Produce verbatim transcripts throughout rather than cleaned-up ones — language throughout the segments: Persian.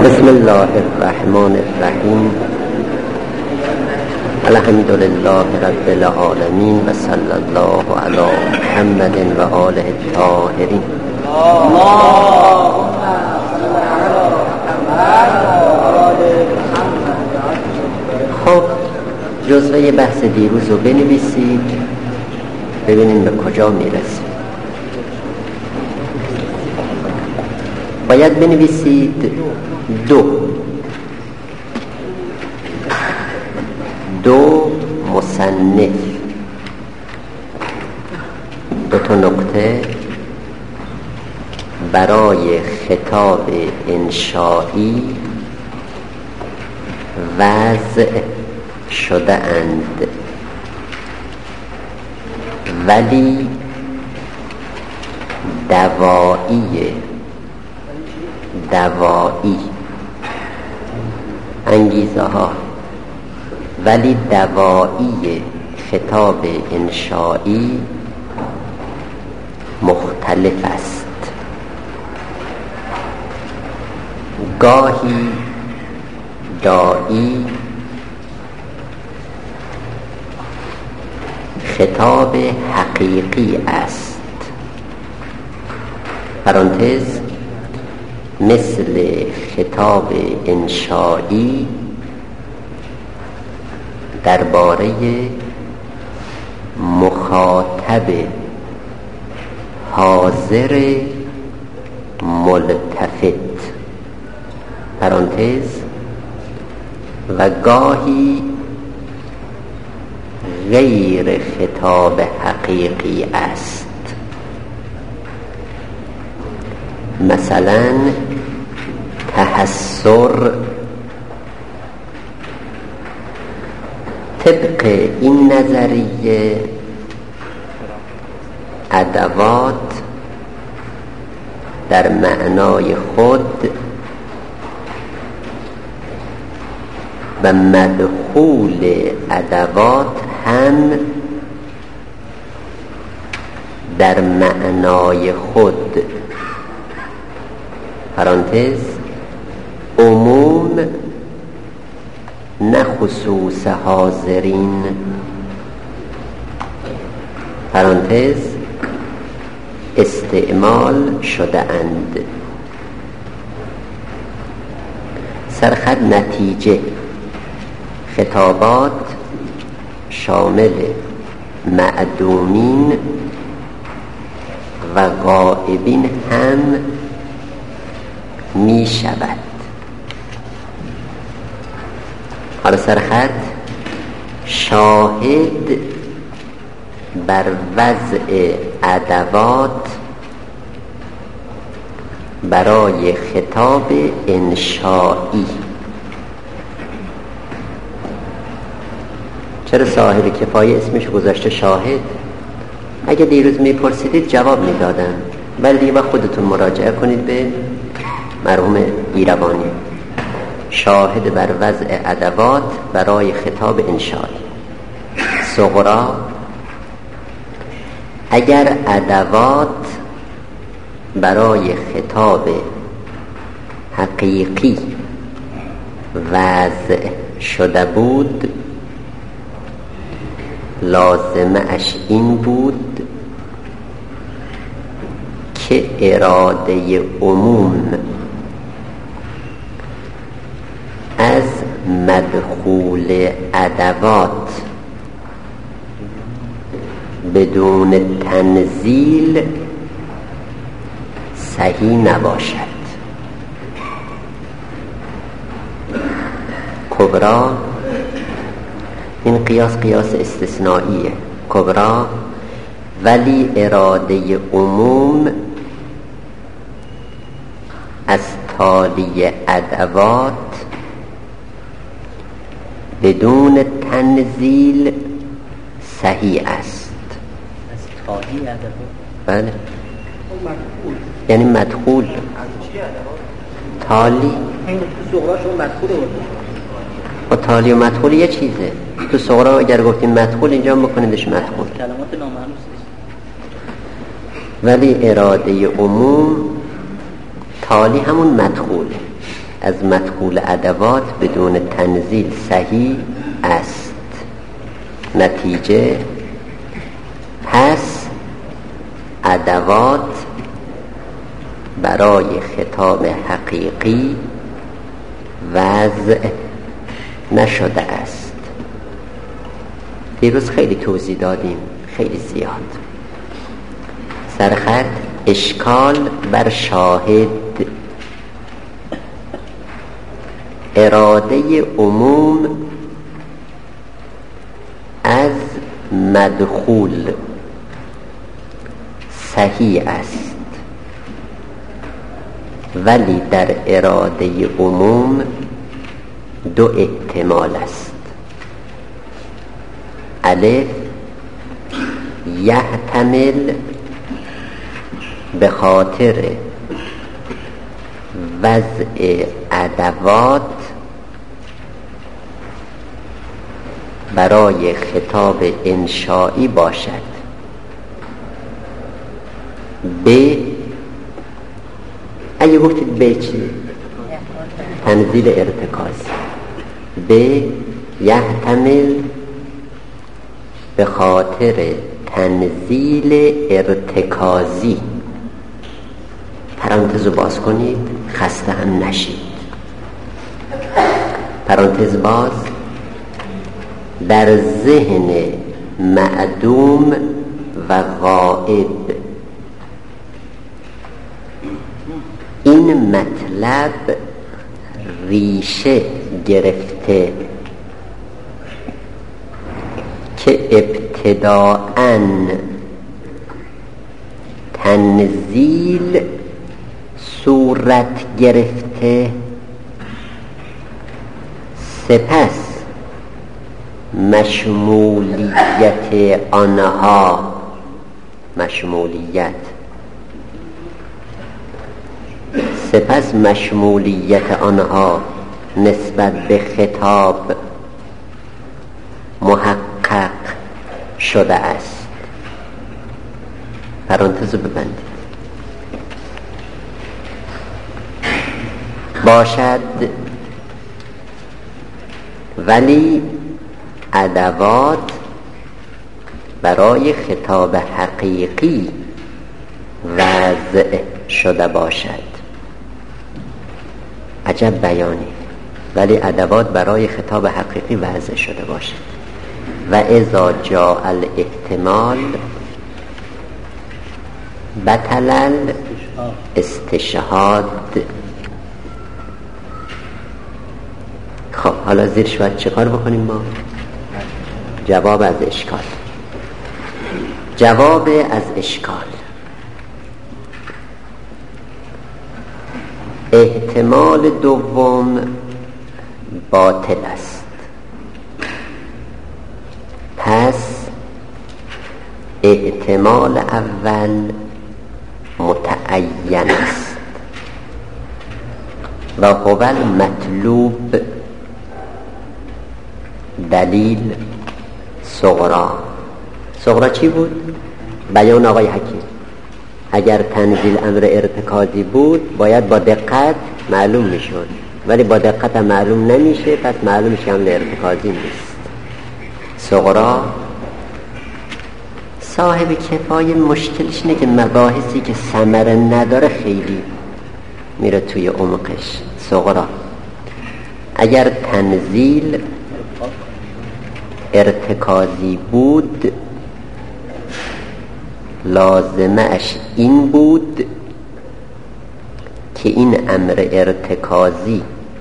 بسم الله الرحمن الرحیم. الحمد لله رب العالمین و صلی الله علی محمد و آله الطاهرین. خب جزوه بحث دیروز رو بنویسید ببینیم به کجا میرسید. باید بنویسید دو دو مصنف، دو تا نقطه برای خطاب انشایی وضع شده اند، ولی دوایی دوایی انگیزه ها ولی دوایی خطاب انشایی مختلف است. گاهی داعی خطاب حقیقی است، پرانتز مثل خطاب انشایی درباره مخاطب حاضر ملتفت، پرانتز و گاهی غیر خطاب حقیقی است. مثلا تحسر، طبق این نظریه ادوات در معنای خود و مدخول ادوات هم در معنای خود، پرانتز عموم نه خصوص حاضرین، پرانتز استعمال شده اند. سرخط نتیجه خطابات شامل معدومین و غائبین هم می شود. حالا سرخط شاهد بر وضع ادوات برای خطاب انشایی. چرا صاحب کفایه اسمش گذاشته شاهد؟ اگه دیروز میپرسیدید جواب میدادم، ولی دیگه خودتون مراجعه کنید به مرحوم ایروانی. شاهد بر وضع ادوات برای خطاب انشایی. صغرا، اگر ادوات برای خطاب حقیقی وضع شده بود، لازمه اش این بود که اراده عموم از مدخول ادوات بدون تنزیل صحیح نباشد. کبرا، این قیاس قیاس استثنائیه. کبرا ولی اراده عموم از تالی ادوات بدون تنزیل صحیح است. از تالی ادوات؟ بله، یعنی مدخول. تالی این تو صغراشون مدخول بود. و تالی و مدخول یه چیزه. تو صغرا اگر گفتیم مدخول، اینجا هم بکنیدش مدخول. کلمات نامعنوس نیست. ولی اراده عموم تالی همون مدخوله. از مدخول ادوات بدون تنزیل صحیح است. نتیجه پس ادوات برای خطاب حقیقی وضع نشده است. دیروز خیلی توضیح دادیم، خیلی زیاد. سرخط اشکال بر شاهد. اراده عموم از مدخول صحیح است، ولی در اراده عموم دو احتمال است. الف یحتمل به خاطر وضع ادوات برای خطاب انشایی باشد. ب اگه گفتید به چی؟ تنزیل ارتکاز. ب یحتمل به خاطر تنزیل ارتکازی. پرانتز رو باز کنید، خسته هم نشید. پرانتز باز. در ذهن معدوم و غائب این مطلب ریشه گرفته که ابتداءً تنزیل صورت گرفته، سپس مشمولیت آنها مشمولیت سپس مشمولیت آنها نسبت به خطاب محقق شده است. پرانتز رو ببندید. باشد ولی ادوات برای خطاب حقیقی وضع شده باشد. عجب بیانی. ولی ادوات برای خطاب حقیقی وضع شده باشد. و اذا جاء الاحتمال بطل الاستشهاد. خب حالا زیرش باید چه کار بکنیم ما؟ جواب از اشکال. جواب از اشکال. احتمال دوم باطل است. پس احتمال اول متعین است و هو المطلوب. دلیل صغرا. صغرا چی بود؟ بیان آقای حکیم. اگر تنزیل امر ارتکازی بود باید با دقت معلوم میشد، ولی با دقت هم معلوم نمیشه، پس معلوم میشه امر ارتکازی نیست. صغرا صاحب کفایه مشکلش اینه که مباحثی که ثمره نداره خیلی میره توی عمقش. صغرا اگر تنزیل ارتکازی بود لازمه اش این بود که این امر ارتکازی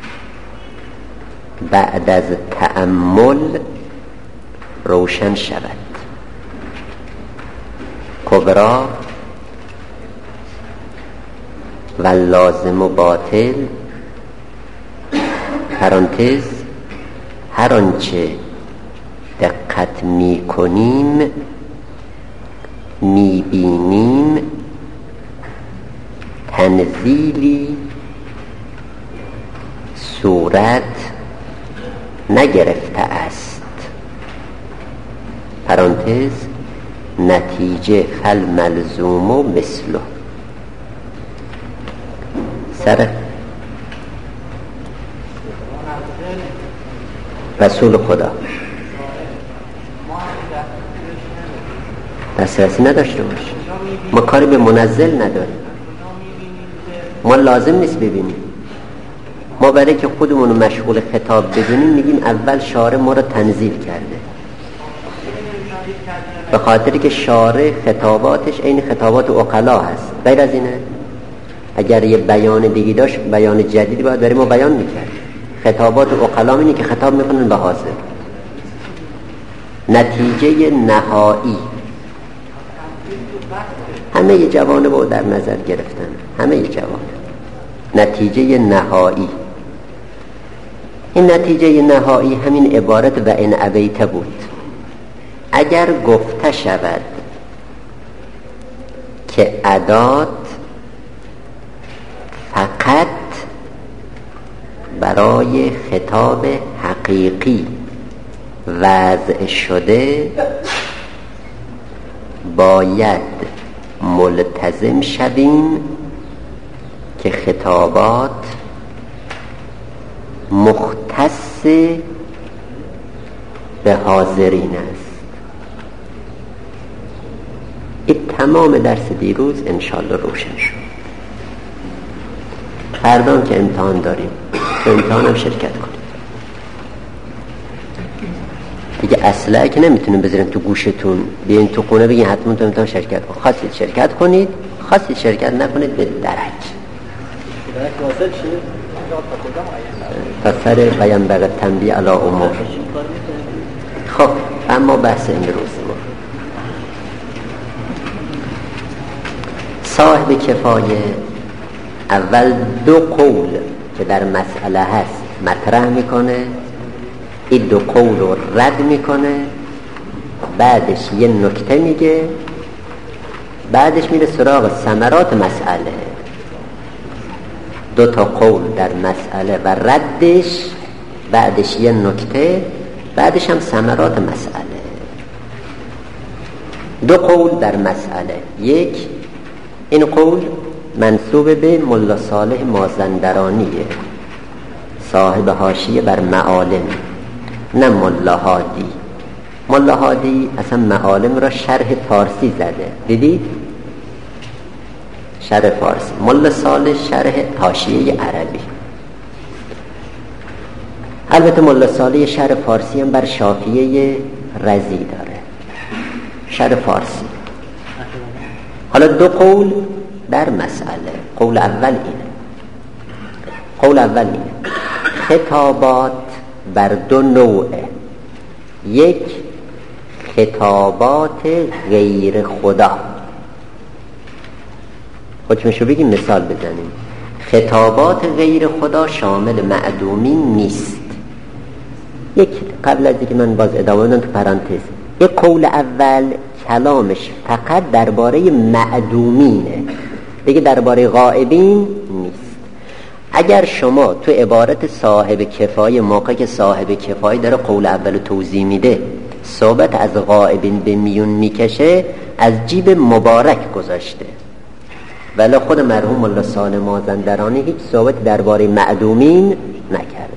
بعد از تأمل روشن شود. کبرا و لازم و باطل. پرانتز هر آنچه دقت می کنیم می بینیم تنزیلی صورت نگرفته است. پرانتز نتیجه فالملزوم و مثله. سر رسول خدا دسترسی نداشته باشه. ما کاری به منزل نداریم، ما لازم نیست ببینیم. ما برای که خودمون رو مشغول خطاب بدونیم میگیم اول شارع ما رو تنزیل کرده، به خاطری که شارع خطاباتش این خطابات عقلا هست. غیر از اینه اگر یه بیان دیگه داشت، بیان جدیدی باید برای ما بیان میکرد. خطابات عقلا اینه که خطاب میکنن به حاضر. نتیجه نهایی همه ی جوانب رو در نظر گرفتن، همه ی جوانب. نتیجه نهایی، این نتیجه نهایی همین عبارت و ان ابیت بود. اگر گفته شود که ادات فقط برای خطاب حقیقی وضع شده، باید ملتزم شویم که خطابات مختص به حاضرین است. این تمام درس دیروز انشالله روشن شد. فردا که امتحان داریم، تو امتحان هم شرکت کنید دیگه. اصلا که نمیتونیم بذاریم تو گوشتون، بیاین تو خونه بگین حتما تو امتحان شرکت کن. خواستید شرکت کنید، خواستید شرکت نکنید به درک. تا سر بیان بقیت تنبیه علی امور. خب اما بحث امروز ما صاحب کفایه اول دو قول که در مسئله هست مطرح میکنه، این دو قول رو رد میکنه، بعدش یه نکته میگه، بعدش میره سراغ ثمرات مسئله. دو تا قول در مسئله و ردش، بعدش یه نکته، بعدش هم ثمرات مسئله. دو قول در مسئله. یک، این قول منسوب به ملا صالح مازندرانیه، صاحب حاشیه بر معالم، نه ملا هادی. ملا هادی اصلا معالم را شرح فارسی زده، دیدید؟ شرح فارسی. ملا صالح شرح حاشیه عربی. البته ملا صالح شرح فارسی هم بر شافیه رضی داره، شرح فارسی. حالا دو قول در مسئله. قول اول اینه قول اول اینه خطابات بر دو نوعه. یک، خطابات غیر خدا. خودشو بگیم مثال بزنیم. خطابات غیر خدا شامل معدومین نیست. یک، قبل از اینکه من باز ادامه بدم تو پرانتز، یک قول اول کلامش فقط درباره معدومینه، دیگه درباره غائبین نیست. اگر شما تو عبارت صاحب کفایه، موقع که صاحب کفایه داره قول اول توضیح میده، صحبت از غائبین به میون میکشه، از جیب مبارک گذاشته، ولی خود مرحوم ملا صالح مازندرانی هیچ صحبت درباره معدومین نکرده.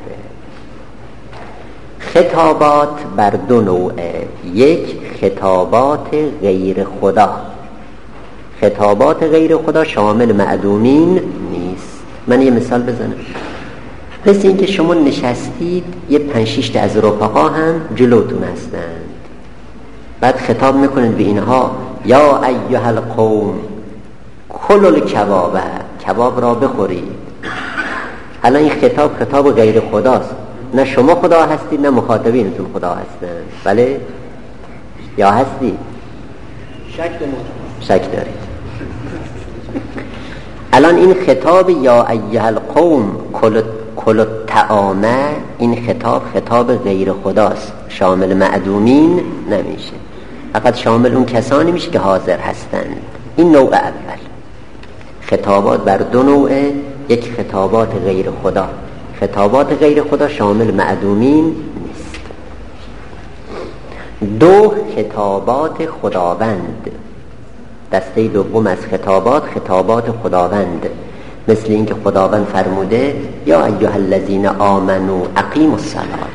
خطابات بر دو نوعه. یک، خطابات غیر خدا. خطابات غیر خدا شامل معدومین نیست. من یه مثال بزنم. مثل این که شما نشستید، یه پنج شش تا از رفقا هم جلوتون هستند، بعد خطاب میکنید به اینها یا ایها القوم کلوا الکباب، کباب را بخورید. الان این خطاب خطاب غیر خداست، نه شما خدا هستید نه مخاطبینتون خدا هستند. بله یا هستید؟ شک دارید. شک دارید. الان این خطاب یا ایها القوم کلوا الطعام، این خطاب خطاب غیر خداست، شامل معدومین نمیشه، فقط شامل اون کسانی میشه که حاضر هستند. این نوع اول. خطابات بر دو نوعه. یک، خطابات غیر خدا. خطابات غیر خدا شامل معدومین نیست. دو، خطابات خداوند. دسته دوم از خطابات خطابات خداوند. مثل اینکه خداوند فرموده یا ایها الذین آمنوا اقیموا الصلاة.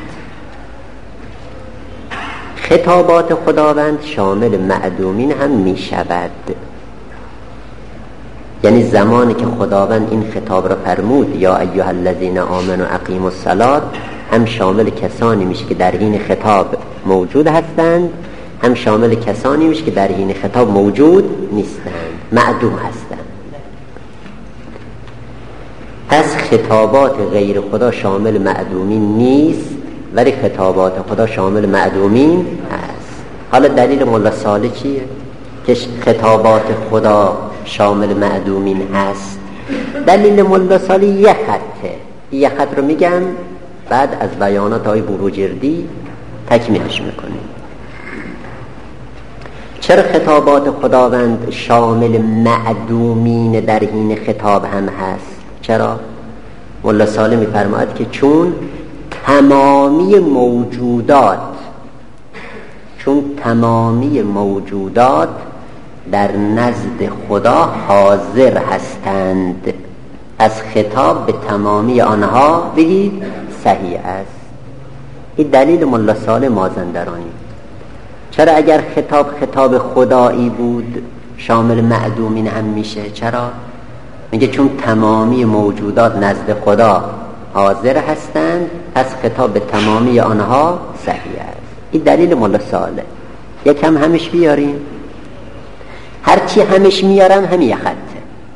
خطابات خداوند شامل معدومین هم می شود، یعنی زمانی که خداوند این خطاب را فرمود یا ایها الذین آمنوا اقیموا الصلاة، هم شامل کسانی میشه که در حین خطاب موجود هستند، هم شامل کسانی میشه که در حین خطاب موجود نیستند، معدوم هستند. پس خطابات غیر خدا شامل معدومین نیست، ولی خطابات خدا شامل معدومین هست. حالا دلیل ملا صالح چیه که خطابات خدا شامل معدومین هست؟ دلیل ملا صالح یه خطه، یه خط رو میگم بعد از بیانات های بروجردی تکمیلش میکنیم. چرا خطابات خداوند شامل معدومین در حین خطاب هم هست؟ چرا؟ ملا صالح میفرماید که چون تمامی موجودات چون تمامی موجودات در نزد خدا حاضر هستند، از خطاب به تمامی آنها بگید صحیح است. این دلیل ملا صالح مازندرانی. چرا اگر خطاب خطاب خدایی بود شامل معدومین هم میشه؟ چرا؟ میگه چون تمامی موجودات نزد خدا حاضر هستند، پس خطاب به تمامی آنها صحیح است. این دلیل ملا صالح. یکم همش بیاریم، هرچی همش میارم همین یه خطه.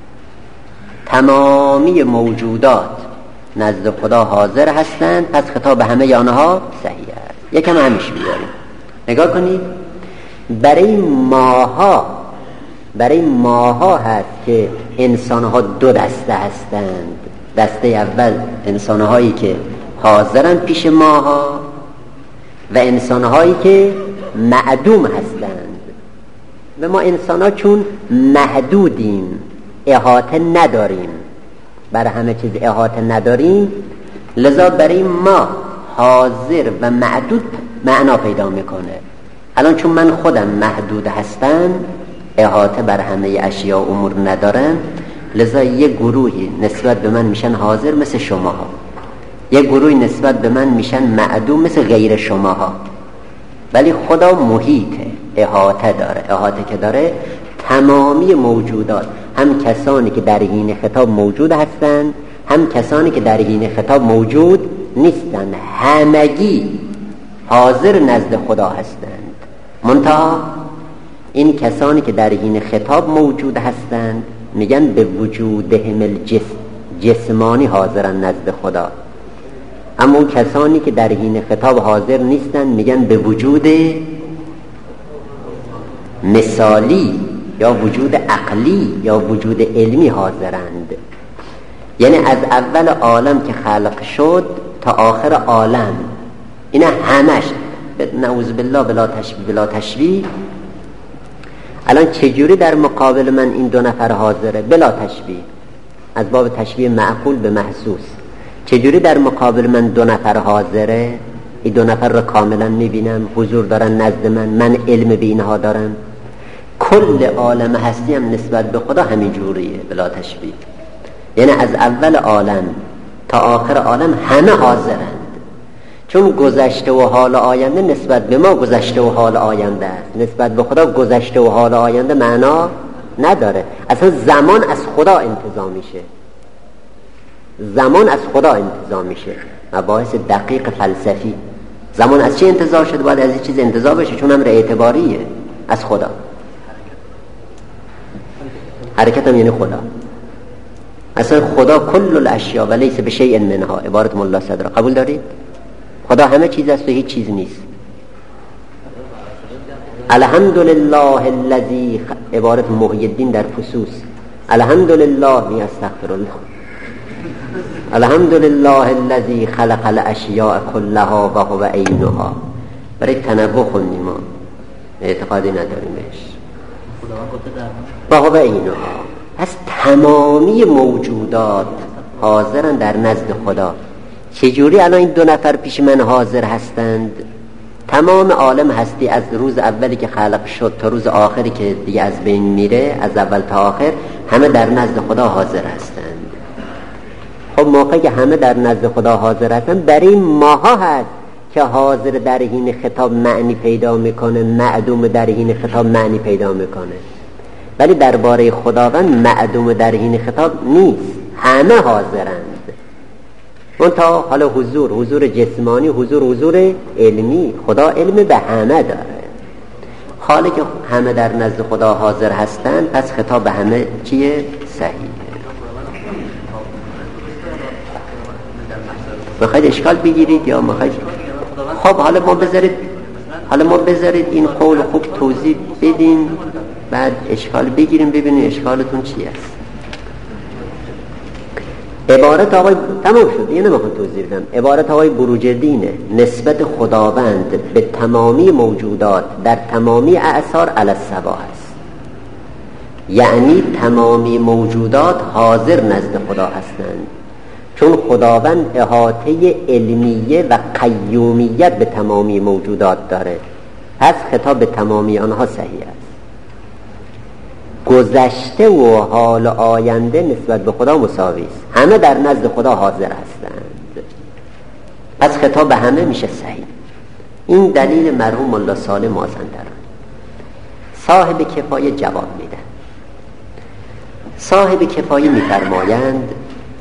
تمامی موجودات نزد خدا حاضر هستند، پس خطاب به همه آنها صحیح است. یکم همش بیاریم. نگاه کنید، برای ماها برای ماها هست که انسانها دو دسته هستند. دسته اول انسانهایی که حاضرن پیش ماها و انسانهایی که معدوم هستند. و ما انسانها چون محدودیم، احاطه نداریم، برای همه چیز احاطه نداریم، لذا برای ما حاضر و معدود معنا پیدا میکنه. الان چون من خودم محدود هستم، احاطه بر همه اشیاء و امور ندارم، لذا یک گروهی نسبت به من میشن حاضر مثل شماها، یک گروهی نسبت به من میشن معدوم مثل غیر شماها. ولی خدا محیطه، احاطه داره. احاطه که داره تمامی موجودات، هم کسانی که در حین خطاب موجود هستند، هم کسانی که در حین خطاب موجود نیستند، همگی حاضر نزد خدا هستند. منتها این کسانی که در حین خطاب موجود هستند میگن به وجودهم الجسم، جسمانی حاضرن نزد خدا. اما اون کسانی که در حین خطاب حاضر نیستن میگن به وجود مثالی یا وجود عقلی یا وجود علمی حاضرند. یعنی از اول عالم که خلق شد تا آخر عالم، اینا همش نعوذ بالله بلا تشبیه بلا تشبیه. الان چجوری در مقابل من این دو نفر حاضره بلا تشبیه، از باب تشبیه معقول به محسوس؟ چجوری در مقابل من دو نفر حاضره؟ این دو نفر را کاملا میبینم، حضور دارن نزد من، من علم به اینها دارم. کل عالم هستی هم نسبت به خدا همین جوریه بلا تشبیه. یعنی از اول عالم تا آخر عالم همه حاضرند. چون گذشته و حال آینده نسبت به ما گذشته و حال آینده است، نسبت به خدا گذشته و حال آینده معنا نداره. اصلا زمان از خدا انتظام میشه، زمان از خدا انتظام میشه. مباحث دقیق فلسفی، زمان از چه انتظار شده؟ باید از این چیز انتظار بشه، چون امر اعتباریه از خدا. حرکت هم یعنی خدا. اصلا خدا کل الاشیاء و لیس بشیء منها، عبارت ملا صدرا. قبول دارید؟ خدا همه چیز است و هیچ چیز نیست. الحمدلله الذی، عبارت محی الدین در فصوص، الحمدلله می استغفر الله، الحمدلله الذی خلق الاشیاء کلها و هو عینها. برای تنوع خوندیم، ما اعتقادی نداریم بهش. و هو عینها. از تمامی موجودات حاضرن در نزد خدا. چجوری الان این دو نفر پیش من حاضر هستند؟ تمام عالم هستی از روز اولی که خلق شد تا روز آخری که دیگه از بین میره، از اول تا آخر همه در نزد خدا حاضر هستند. خب موقعی که همه در نزد خدا حاضر هستن، برای ماها هست که حاضر در حین خطاب معنی پیدا میکنه، معدوم در حین خطاب معنی پیدا میکنه. ولی درباره خداوند معدوم در حین خطاب نیست، همه حاضرند. اون تا حالا حضور حضور جسمانی، حضور حضور علمی. خدا علم به همه داره. حالی که همه در نزد خدا حاضر هستند، پس خطاب به همه چیه؟ صحیحه. میخواید اشکال بگیرید یا میخواید؟ خب حالا ما بذارید حالا ما بذارید این قول خوب توضیح بدین، بعد اشکال بگیریم ببینید اشکالتون چی است. عبارت آقای تمام شد، یه نمیخوام توضیح بدم. عبارت آقای بروجردینه نسبت خداوند به تمامی موجودات در تمامی اعصار علی السوا است. یعنی تمامی موجودات حاضر نزد خدا هستند، چون خداوند احاطه علمیه و قیومیت به تمامی موجودات داره. پس خطاب به تمامی آنها صحیح است. گذشته و حال آینده نسبت به خدا مساوی است. همه در نزد خدا حاضر هستند، پس خطاب به همه میشه صحیح. این دلیل مرحوم ملا صالح مازندران. صاحب کفایه جواب میدن. صاحب کفایه میفرمایند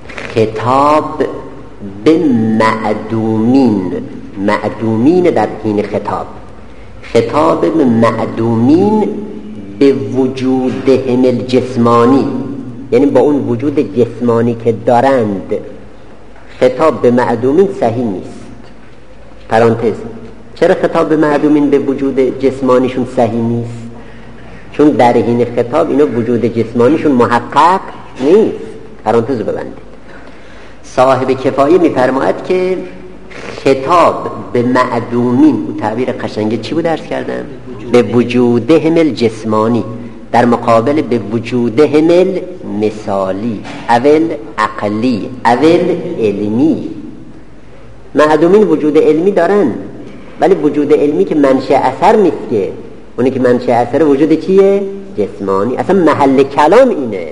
خطاب به معدومین، معدومین در حین خطاب، خطاب به معدومین به وجودهم الجسمانی، یعنی با اون وجود جسمانی که دارند. خطاب به معدومین صحیح نیست. پرانتز. چرا خطاب به معدومین به وجود جسمانیشون صحیح نیست؟ چون در حین خطاب اینا وجود جسمانیشون محقق نیست. پرانتز ببندید. صاحب کفایه میفرماید که خطاب به معدومین، او تعبیر قشنگه چی بود درس کردم؟ به وجودهم الجسمانی در مقابل به وجودهم المثالی اول عقلی اول علمی. معدومین وجود علمی دارن، ولی وجود علمی که منشأ اثر نیست، که اونی که منشأ اثر وجود چیه؟ جسمانی. اصلا محل کلام اینه.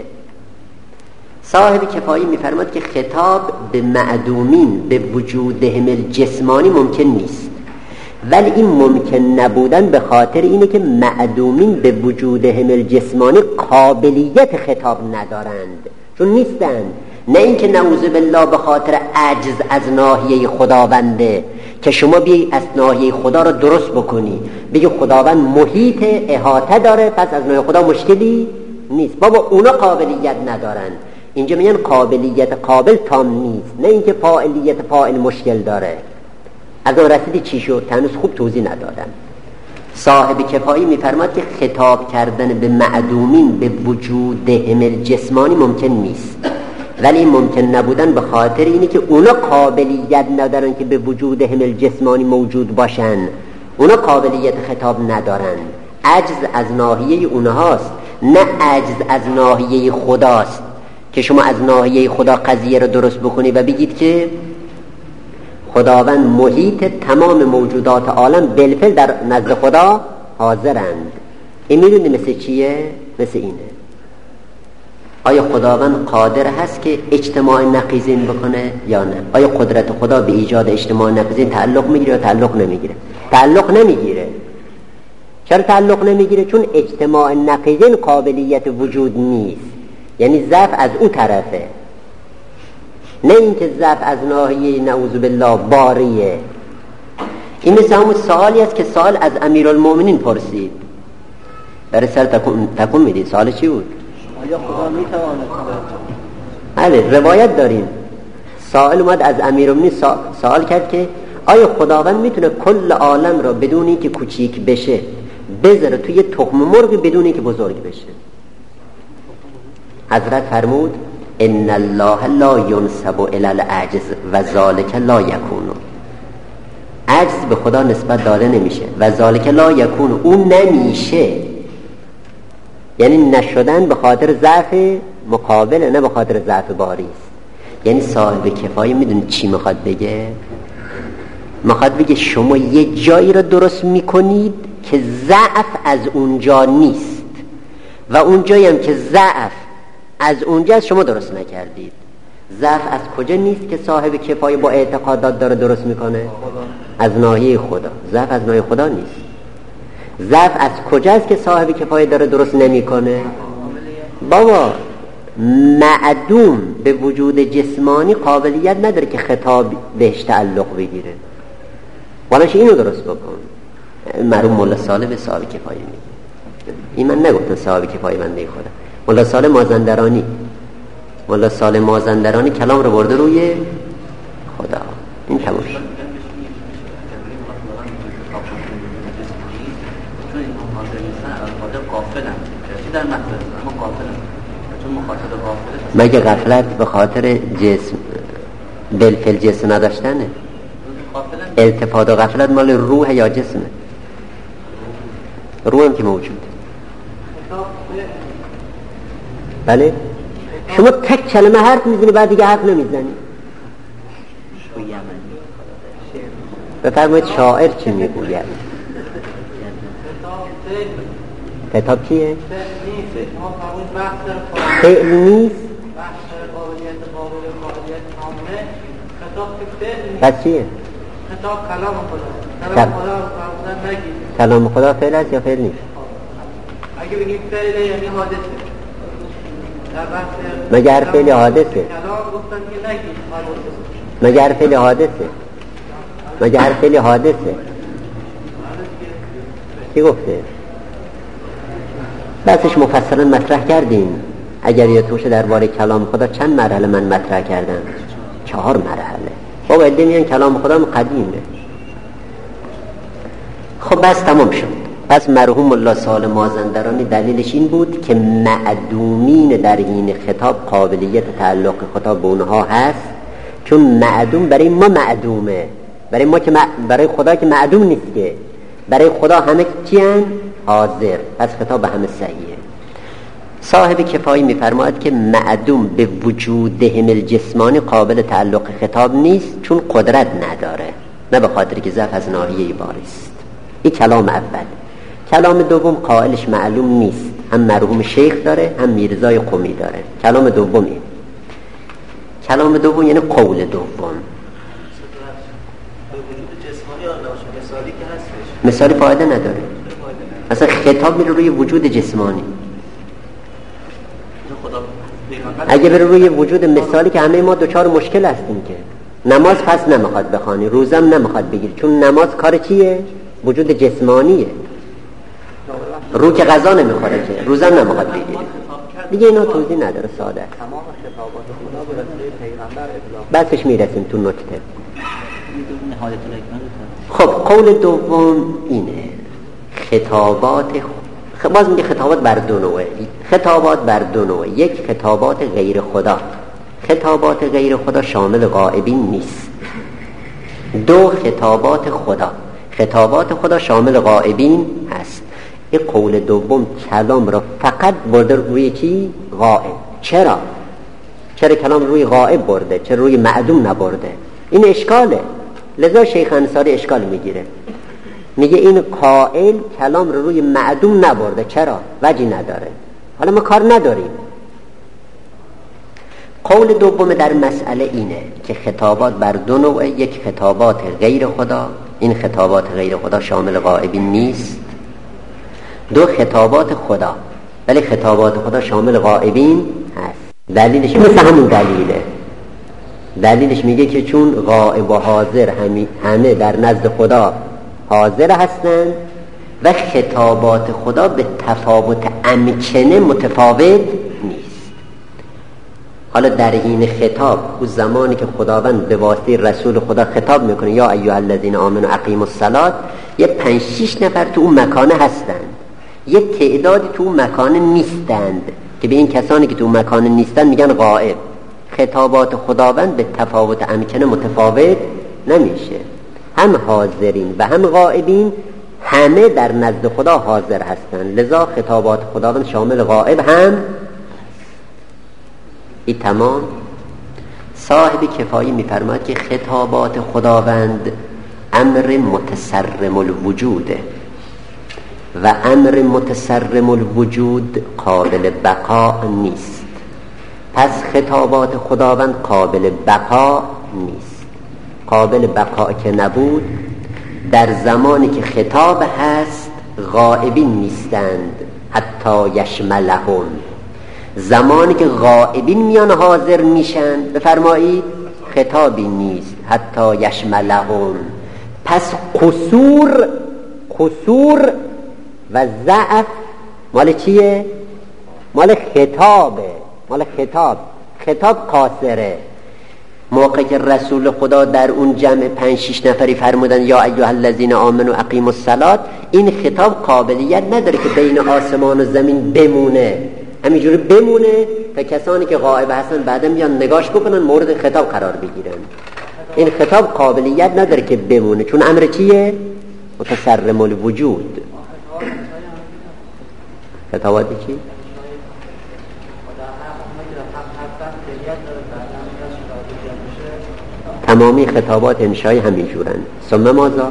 صاحب کفایه میفرماد که خطاب به معدومین به وجودهم الجسمانی ممکن نیست، ولی این ممکن نبودن به خاطر اینه که معدومین به وجودهم الجسمانی قابلیت خطاب ندارند، چون نیستند. نه اینکه نعوذ بالله به خاطر عجز از ناحیه خداونده که شما بیایی از ناحیه خدا رو درست بکنی، بگی خداوند محیط احاطه داره پس از ناحیه خدا مشکلی نیست. بابا اونا قابلیت ندارن. اینجا میگن قابلیت قابل تام نیست، نه اینکه فاعلیت فاعل مشکل داره. از اون رسیدی چی شد؟ تنوز خوب توضیح ندادم. صاحب کفایی میفرماد که خطاب کردن به معدومین به وجودهم الجسمانی ممکن نیست، ولی ممکن نبودن به خاطر اینه که اونا قابلیت ندارن که به وجودهم الجسمانی موجود باشن. اونا قابلیت خطاب ندارن. عجز از ناحیه اونهاست، نه عجز از ناحیه خداست که شما از ناحیه خدا قضیه رو درست بکنی و بگید که خداوند محیط تمام موجودات عالم بالفعل در نزد خدا حاضرند. این میدونی مثل چیه؟ مثل اینه. آیا خداوند قادر هست که اجتماع نقیضین بکنه یا نه؟ آیا قدرت خدا به ایجاد اجتماع نقیضین تعلق میگیره یا تعلق نمیگیره؟ تعلق نمیگیره. چرا تعلق نمیگیره؟ چون اجتماع نقیضین قابلیت وجود نیست، یعنی ضعف از اون طرفه، نه اینکه ضعف از ناحیه نعوذ بالله باریه. این مثل همون سوالی است که سوال از امیرالمومنین پرسید. برای سر تکون, تکون میدید. سوال چی بود؟ آیا خدا میتواند؟ بله، روایت داریم. سوال اومد از امیرالمومنین سوال کرد که آیا خداوند میتونه کل عالم را بدون اینکه کوچیک بشه بذاره توی تخم مرغ بدون اینکه بزرگ بشه؟ حضرت فرمود ان الله لا ينسب الى العجز و ذلك لا يكون. عجز به خدا نسبت داده نمیشه و ذلك لا يكون، اون نمیشه. یعنی نشدن به خاطر ضعف مقابل، نه به خاطر ضعف باری است. یعنی صاحب کفایه میدونی چی میخواد بگه؟ میخواد بگه شما یه جایی رو درست میکنید که ضعف از اونجا نیست و اون جایی هم که ضعف از اونجا شما درست نکردید. ضعف از کجا نیست که صاحب کفایه با اعتقادات داره درست میکنه؟ از ناحیه خدا. ضعف از ناحیه خدا نیست. ضعف از کجاست که صاحب کفایه داره درست نمیکنه؟ بابا معدوم به وجود جسمانی قابلیت نداره که خطاب بهش تعلق بگیره. ولنش اینو درست بکن. مرحوم مولا صالح به صاحب کفایه میگه. این من نگفتم صاحب کفایه بنده خدا. مولا صالح مازندرانی مولا صالح مازندرانی کلام رو برده روی خدا. این تموم شد. مگه غفلت به خاطر جسم بالفعل جسم نداشتنه؟ التفات و غفلت مال روح یا جسمه؟ روح هم که موجود. بله شما تک کلمه حرف میزنی بعد دیگه حرف نمیزنی. بفرمایید شاعر چی میگوید؟ کتاب چیه؟ فعل نیست. پس چیه؟ کلام خدا. کلام خدا فعل است یا فعل نیست؟ اگه بگیم فعل یعنی حادثه. مگر فعل حادثه؟ مگر فعل حادثه؟ مگر فعل حادثه؟ کی گفته؟ بحثش مفصلا مطرح کردیم. اگر یادتون باشه درباره کلام خدا چند مرحله من مطرح کردم؟ چهار مرحله. بابا عده میان کلام خدا قدیمه. خب بس تمام شد. پس مرحوم الله صالح مازندرانی دلیلش این بود که معدومین در این خطاب قابلیت تعلق خطاب به اونها هست، چون معدوم برای ما معدومه. برای ما که م... برای خدا که معدوم نیست، که برای خدا همه چیان حاضر. پس خطاب به همه صحیحه. صاحب کفایی میفرماید که معدوم به وجودهم الجسمانی قابل تعلق خطاب نیست، چون قدرت نداره، نه به خاطر که ضعف از ناحیه بارست. این کلام اول. کلام دوم قائلش معلوم نیست، هم مرحوم شیخ داره هم میرزای قمی داره. کلام دومی کلام دوم یعنی قول دوم. مثالی فایده نداره. اصلا خطاب میره روی وجود جسمانی. اگه بره روی وجود مثالی که همه ما دوچار مشکل هستیم، که نماز پس نمیخواد بخوانی، روزم نمیخواد بگیری، چون نماز کار چیه؟ وجود جسمانیه. رو که غذا نمیخوره که روزم نمیخواد بگیری. دیگه اینا توضیح نداره، ساده. تمام خطابات خدا به رسول پیغمبر اطلاق. بسش میرسیم تو نکته. خب قول دوم اینه، خطابات خ... باز میگه خطابات بر دو نوعه. خطابات بر دو نوعه. یک خطابات غیر خدا. خطابات غیر خدا شامل غائبین نیست. دو خطابات خدا. خطابات خدا شامل غائبین هست. این قول دوم کلام را فقط برده روی چی؟ غائب. چرا؟ چرا کلام روی غائب برده؟ چرا روی معدوم نبرده؟ این اشکاله. لذا شیخ انصاری اشکال میگیره، میگه این قائل کلام رو روی معدوم نبرده. چرا؟ وجهی نداره. حالا ما کار نداریم. قول دوم در مسئله اینه که خطابات بر دو نوعه. یک خطابات غیر خدا، این خطابات غیر خدا شامل غائبین نیست. دو خطابات خدا، ولی خطابات خدا شامل غائبین هست. دلیلش مثل همون دلیله. دلیلش میگه که چون غائب و حاضر همه در نزد خدا حاضر هستند و خطابات خدا به تفاوت امکنه متفاوت نیست. حالا در این خطاب، اون زمانی که خداوند به واسطه رسول خدا خطاب میکنه یا ایها الذین آمنوا اقیموا الصلاة، یه پنج شش نفر تو اون مکانه هستند، یه تعدادی تو اون مکانه نیستند، که به این کسانی که تو اون مکانه نیستند میگن غائب. خطابات خداوند به تفاوت امکنه متفاوت نمیشه. هم حاضرین و هم غائبین همه در نزد خدا حاضر هستند، لذا خطابات خداوند شامل غائب هم. این تمام. صاحب کفایی میفرماید که خطابات خداوند امر متسرم الوجوده و امر متسرم الوجود قابل بقا نیست. پس خطابات خداوند قابل بقا نیست. قابل بقا که نبود، در زمانی که خطاب هست غائبین نیستند حتی یشملهم. زمانی که غائبین میان حاضر میشن بفرمایید خطابی نیست حتی یشملهم. پس قصور قصور و ضعف مال چیه؟ مال خطابه، مال خطاب. خطاب قاصره. موقع که رسول خدا در اون جمع پنج شش نفری فرمودن یا ایها الذین آمنوا اقیموا الصلاة، این خطاب قابلیت نداره که بین آسمان و زمین بمونه، همینجوری بمونه تا کسانی که غائب هستن بعدم بیان نگاش بکنن مورد خطاب قرار بگیرن. این خطاب قابلیت نداره که بمونه، چون امر چیه؟ متصرم الوجود. خطاباتی چی؟ تمامی خطابات انشایی همین جورن. ثم ماذا؟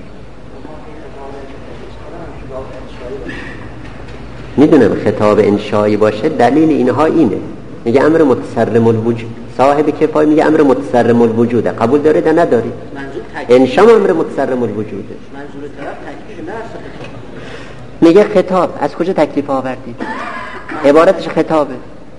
میدونم خطاب انشایی باشه، دلیل اینها اینه، میگه امر متصرم الوجود. صاحب کفایه میگه امر متصرم الوجوده. قبول دارید یا ندارید؟ انشا امر متصرم الوجوده. منظور طرف تکلیف نه. میگه خطاب. از کجا تکلیف آوردید؟ عبارتش خطابه.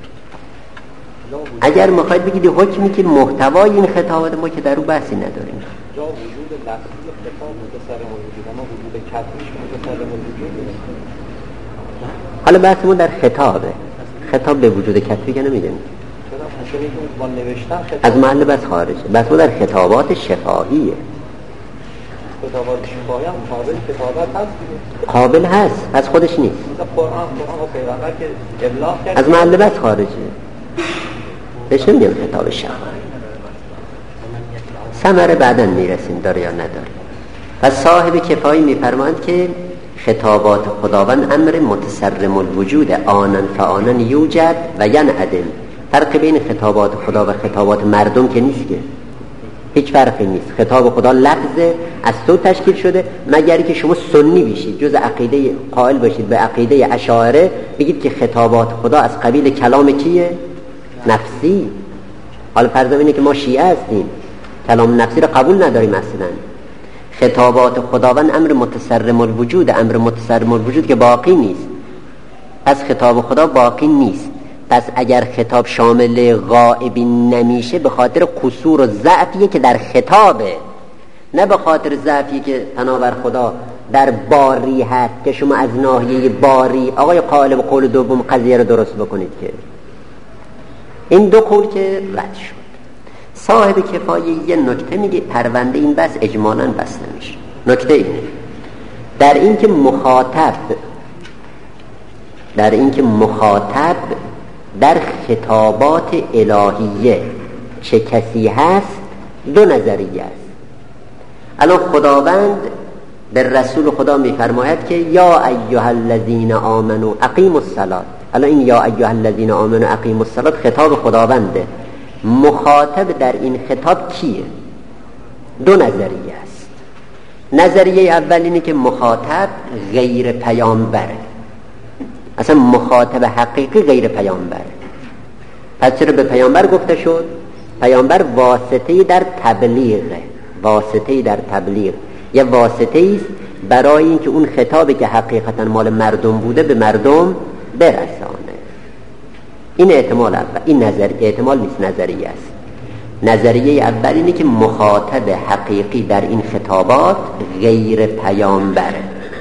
اگر میخواید بگید حکمی که محتوای این خطابه، ما که در اون بحثی نداریم. جا وجود لفظی خطاب متصرم الوجود، اما وجود کتبیش متصرم الوجود. حالا بحثمون در خطابه. خطاب به وجود کتبی که نمیدونیم. چرا؟ چون با نوشتن خطاب از محل بس خارجه. بحثمون در خطابات شفاهیه. خطابات شفاهی هم قابل کتابت هست دیگه. قابل هست، از خودش نیست. مثلا قرآن، قرآن و پیغمبر که ابلاغ کرد از محل بس خارجه. بهش نمیگم خطاب شفاهی. ثمره بعداً میرسیم داره یا نداره. و صاحب کفایی میفرماند که خطابات خداوند امر متصرم الوجود، آنن فآنن یوجد و ینعدم. فرق بین خطابات خدا و خطابات مردم که نیست، که هیچ فرقی نیست. خطاب خدا لفظه، از تو تشکیل شده، مگر که شما سنی بشید، جز عقیده قائل باشید به عقیده اشاعره، بگید که خطابات خدا از قبیل کلام کیه؟ نفسی. حالا فرض اینه که ما شیعه هستیم، کلام نفسی رو قبول نداریم اصلا. خطابات خداوند امر متصرم الوجود، امر متصرم الوجود که باقی نیست. پس خطاب خدا باقی نیست. پس اگر خطاب شامل غائبین نمیشه به خاطر قصور و ضعفیه که در خطابه، نه به خاطر ضعفی که پناور خدا در باری هست که شما از ناحیه باری آقای قائل به قول دوم قضیه رو درست بکنید. که این دو قول که رد شد. صاحب کفایه یه نکته میگه، پرونده این بس اجمالاً بسته میشه. نکته اینه در این که مخاطب در این که مخاطب در خطابات الهیه چه کسی هست، دو نظریه است. الان خداوند به رسول خدا میفرماید که یا ایها الذین آمنوا اقیموا الصلاة. الان این یا ایها الذین آمنوا اقیموا الصلاة خطاب خداونده. مخاطب در این خطاب کیه؟ دو نظریه است. نظریه اول اینه که مخاطب غیر پیامبره، اصلا مخاطب حقیقی غیر پیامبره. پس چرا به پیامبر گفته شد؟ پیامبر واسطه‌ای در تبلیغه، واسطه‌ای در تبلیغ، یه واسطه‌ای است برای اینکه اون خطابی که حقیقتا مال مردم بوده به مردم برسانه. این احتمال اول. این نظر احتمال نیست، نظریه است. نظریه اول اینه که مخاطب حقیقی در این خطابات غیر پیامبره.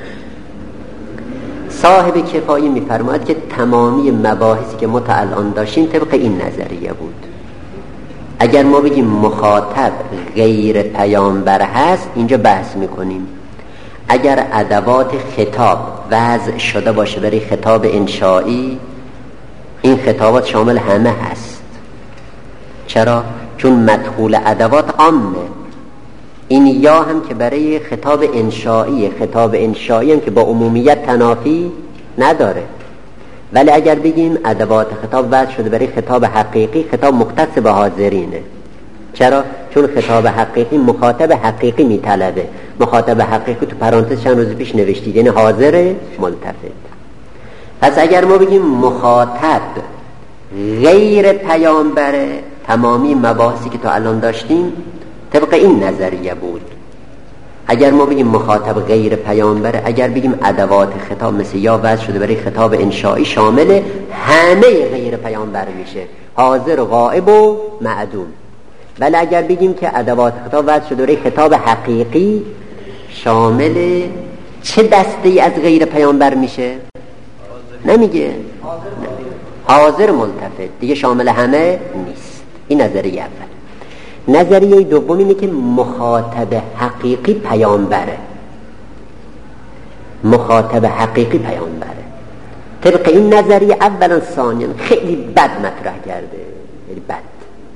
صاحب کفایه میفرماید که تمامی مباحثی که ما تا الان داشتیم طبق این نظریه بود. اگر ما بگیم مخاطب غیر پیامبر هست، اینجا بحث میکنیم اگر ادوات خطاب وضع شده باشه برای خطاب انشایی، این خطابات شامل همه هست. چرا؟ چون مدخول ادوات عامه. این یا هم که برای خطاب انشایی، خطاب انشایی هم که با عمومیت تنافی نداره. ولی اگر بگیم ادوات خطاب وضع شده برای خطاب حقیقی، خطاب مختص به حاضرینه. چرا؟ چون خطاب حقیقی مخاطب حقیقی میطلبه. مخاطب حقیقی تو پرانتز چند روز پیش نوشتید، یعنی حاضر ملتفت. پس اگر ما بگیم مخاطب غیر پیامبره، تمامی مباحثی که تا الان داشتیم طبق این نظریه بود. اگر ما بگیم مخاطب غیر پیامبره، اگر بگیم ادوات خطاب مثل یا وضع شده برای خطاب انشایی، شامل همه غیر پیامبر میشه، حاضر و غائب و معدوم. ولی اگر بگیم که ادوات خطاب وضع شده برای خطاب حقیقی، شامل چه دسته ای از غیر پیامبر میشه؟ نمیگه. حاضر ملتفت، دیگه شامل همه نیست. این نظریه اول. نظریه دوم اینه که مخاطب حقیقی پیامبره. مخاطب حقیقی پیامبره. طبق این نظریه اولا ثانیا خیلی بد مطرح کرده، خیلی بد.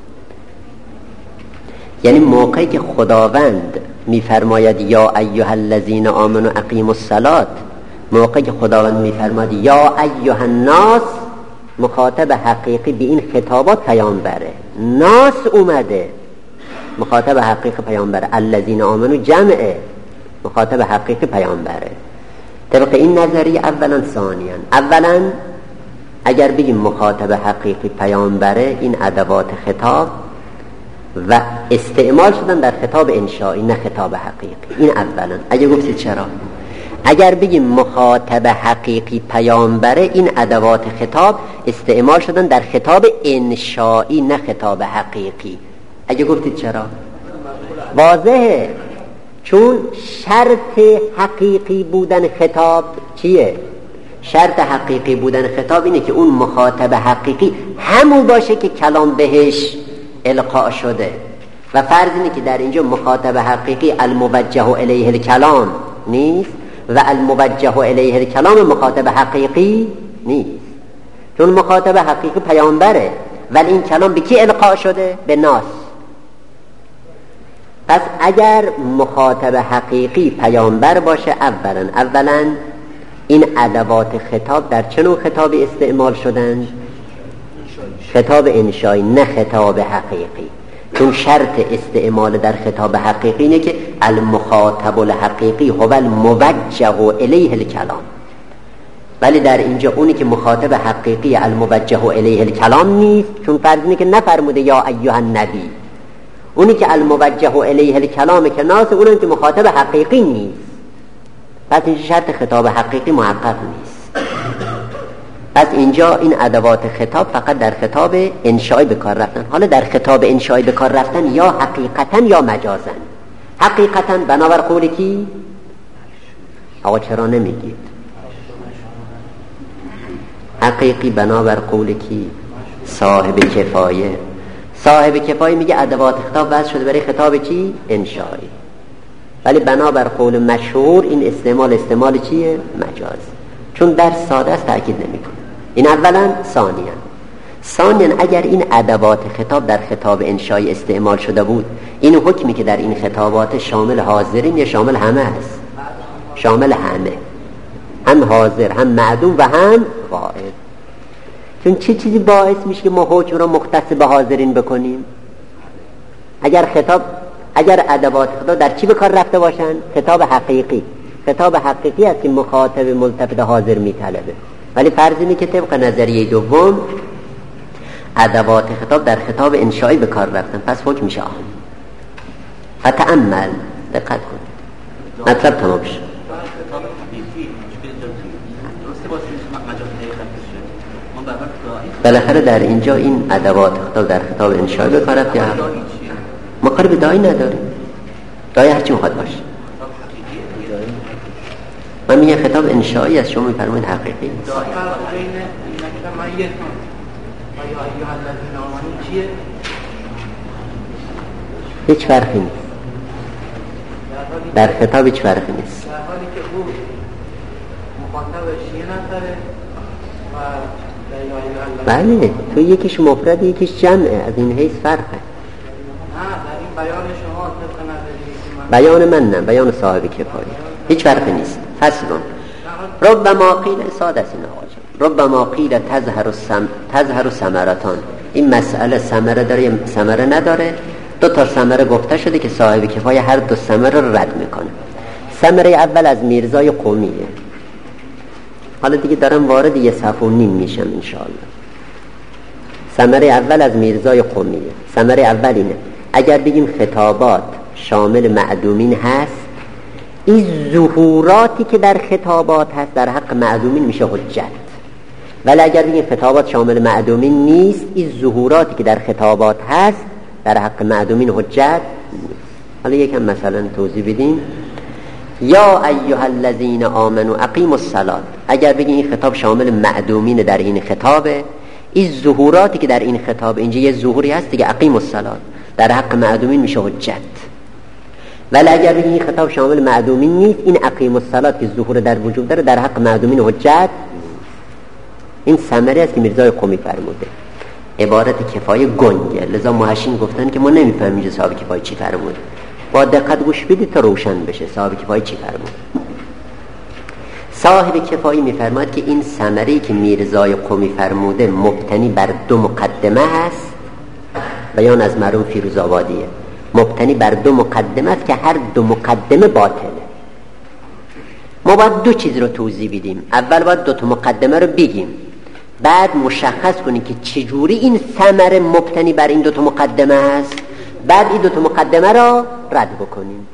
یعنی موقعی که خداوند میفرماید یا ایها الذین آمنوا اقیموا الصلاة، موقعی که خداوند میفرماید یا ایها الناس، مخاطب حقیقی به این خطابات پیامبره. ناس اومده، مخاطب حقیقی پیامبره. الذین آمنوا جمعه، مخاطب حقیقی پیامبره. طبق این نظریه اولا ثانیا، اولا اگر بگیم مخاطب حقیقی پیامبره، این ادوات خطاب و استعمال شدن در خطاب انشایی نه خطاب حقیقی. این اولا. اگه گفتید چرا؟ اگر بگیم مخاطب حقیقی پیامبره، این ادوات خطاب استعمال شدن در خطاب انشایی نه خطاب حقیقی. اگه گفتید چرا؟ واضحه، چون شرط حقیقی بودن خطاب چیه؟ شرط حقیقی بودن خطاب اینه که اون مخاطب حقیقی همون باشه که کلام بهش القا شده. و فرض اینه که در اینجا مخاطب حقیقی الموجه الیه الکلام نیست و الموجه الیه الکلام مخاطب حقیقی نیست، چون مخاطب حقیقی پیامبره، ولی این کلام به کی القا شده؟ به ناس. پس اگر مخاطب حقیقی پیامبر باشه، اولا اولا این ادوات خطاب در چه نوع خطابی استعمال شدن؟ خطاب انشایی نه خطاب حقیقی، چون شرط استعمال در خطاب حقیقی اینه که المخاطب الحقیقی هو الموجه الیه الکلام. ولی در اینجا اونی که مخاطب حقیقی الموجه الیه الکلام نیست، چون فرض اینه که نفرموده یا ایها النبی. اونی که الموجه الیه الکلام که ناس، اونم که مخاطب حقیقی نیست. پس اینجا شرط خطاب حقیقی محقق نیست. پس اینجا این ادوات خطاب فقط در خطاب انشایی به کار رفتن. حالا در خطاب انشایی به کار رفتن یا حقیقتا یا مجازا. حقیقتا بنابر قول کی؟ آقا چرا نمیگید؟ حقیقی بنابر قول کی؟ صاحب کفایه. صاحب کفایه میگه ادوات خطاب وضع شده برای خطاب چی؟ انشایی. ولی بنابر قول مشهور این استعمال استعمال چیه؟ مجاز، چون در ساده است تأکید نمیکنه. این اولا. ثانیا ثانیا اگر این ادوات خطاب در خطاب انشایی استعمال شده بود، این حکمی که در این خطابات شامل حاضرین یا شامل همه است؟ شامل همه، هم حاضر هم معدوم و هم غائب. چون چه چی چیزی باعث میشه که ما حکم رو مختص به حاضرین بکنیم؟ اگر خطاب اگر ادوات خطاب در چی به کار رفته باشن؟ خطاب حقیقی. خطاب حقیقی است که مخاطب ملتفت حاضر میطلبه. ولی فرض اینه که طبق نظریه دوم ادوات خطاب در خطاب انشایی به کار رفتن، پس حکم میشه عام. فتأمل، دقت کنید، مطلب تمام شد. بالاخره در اینجا این ادوات خطاب در خطاب انشایی به کار رفت یا ما کار به دایی نداریم. دایی هرچی میخواد باشه. من میگم خطاب انشایی است، شما میفرمایید حقیقی است. هیچ فرقی نیست. در خطاب هیچ فرقی نیست. در حالی که او مخاطبش یه نفره و بله، تو یکیش مفرد یکیش جمعه، از این حیث فرقه. نه، در این بیان شما طبق نظری بیان من نه، بیان صاحب کفایه، هیچ فرقی نیست. فصلون ربما قیل ساده است. ربما قیل تظهر السم تظهر ثمرتان. این مسئله ثمره داره یا ثمره نداره؟ دو تا ثمره گفته شده که صاحب کفایه هر دو ثمره رو رد میکنه. ثمره اول از میرزای قومیه. حالا دیگه دارم وارد یه صفحه و نیم میشم انشاءالله. ثمره اول از میرزای قمیه. ثمره اول اینه اگر بگیم خطابات شامل معدومین هست، این ظهوراتی که در خطابات هست در حق معدومین میشه حجت. ولی اگر بگیم خطابات شامل معدومین نیست، این ظهوراتی که در خطابات هست در حق معدومین حجت نیست. حالا یکم مثلا توضیح بدیم. یا ایها الذین آمنوا اقیموا الصلاة، اگر بگیم این خطاب شامل معدومین در این خطابه، این ظهوراتی که در این خطاب، اینجا یه ظهوری هست دیگه، اقیموا الصلاة در حق معدومین میشه حجت. ولی اگر بگیم این خطاب شامل معدومین نیست، این اقیموا الصلاة که ظهور در وجود داره در حق معدومین حجت. این ثمره است که میرزای قمی فرموده. عبارت کفایه گنگه، لذا محشین گفتن که ما نمیفهمیم اینجا صاحب کفایه چی فرموده. با دقت گوش بدید تا روشن بشه صاحب کفایه چی فرمود. صاحب کفایه میفرماد که این ثمره‌ای که میرزای قمی فرموده مبتنی بر دو مقدمه است. بیان از مرحوم فیروزآبادیه. مبتنی بر دو مقدمه است که هر دو مقدمه باطله. ما باید دو چیز رو توضیح بدیم. اول باید دو تا مقدمه رو بگیم، بعد مشخص کنیم که چجوری این ثمره مبتنی بر این دو تا مقدمه است، بعد این دو تا مقدمه را رد بکنیم.